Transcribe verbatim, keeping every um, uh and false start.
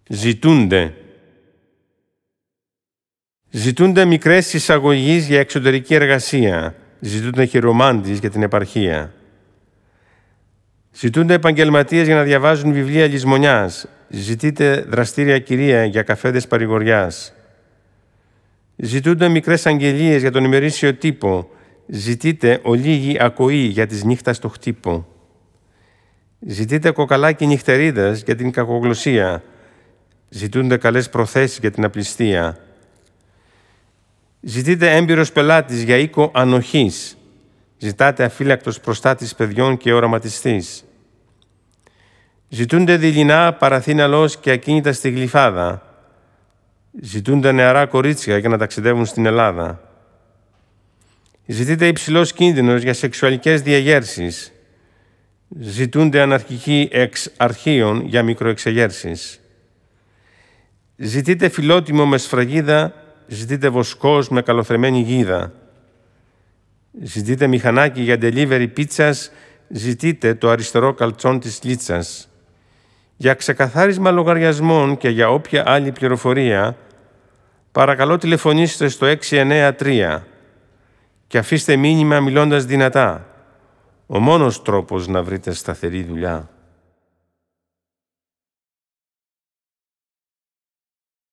Ζητούνται. Ζητούνται μικρές εισαγωγείς για εξωτερική εργασία. Ζητούνται χειρομάντης για την επαρχία. Ζητούνται επαγγελματίες για να διαβάζουν βιβλία λησμονιάς. Ζητείτε δραστήρια κυρία για καφέδες παρηγοριάς. Ζητούνται μικρές αγγελίες για τον ημερήσιο τύπο. Ζητείτε ολίγη ακοή για της νύχτας το χτύπο. Ζητείτε κοκαλάκι νυχτερίδας για την κακογλωσσία. Ζητούνται καλές προθέσεις για την απληστία. Ζητείτε έμπειρος πελάτης για οίκο ανοχής. Ζητάτε αφύλακτος προστάτης παιδιών και οραματιστής. Ζητούνται δειλινά παραθύναλος και ακίνητα στη Γλυφάδα. Ζητούνται νεαρά κορίτσια για να ταξιδεύουν στην Ελλάδα. Ζητείτε υψηλός κίνδυνος για σεξουαλικές διαγέρσεις. Ζητούνται αναρχικοί εξ αρχείων για μικροεξεγέρσεις. Ζητείτε φιλότιμο με σφραγίδα. Ζητείτε βοσκός με καλοθρεμένη γίδα. Ζητείτε μηχανάκι για delivery πίτσας. Ζητείτε το αριστερό καλτσόν της λίτσας. Για ξεκαθάρισμα λογαριασμών και για όποια άλλη πληροφορία, παρακαλώ τηλεφωνήστε στο έξι εννέα τρία και αφήστε μήνυμα μιλώντας δυνατά. Ο μόνος τρόπος να βρείτε σταθερή δουλειά.